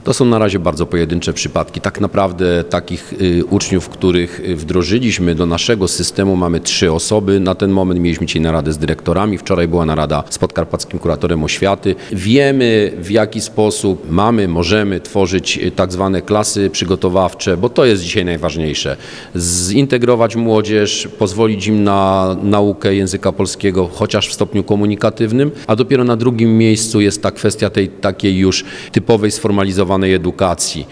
To są na razie bardzo pojedyncze przypadki. Tak naprawdę takich uczniów, których wdrożyliśmy do naszego systemu, mamy 3 osoby. Na ten moment mieliśmy dzisiaj naradę z dyrektorami. Wczoraj była narada z podkarpackim kuratorem oświaty. Wiemy, w jaki sposób możemy tworzyć tak zwane klasy przygotowawcze, bo to jest dzisiaj najważniejsze. Zintegrować młodzież, pozwolić im na naukę języka polskiego, chociaż w stopniu komunikatywnym, a dopiero na drugim miejscu jest ta kwestia tej takiej już typowej, sformalizowanej edukacji.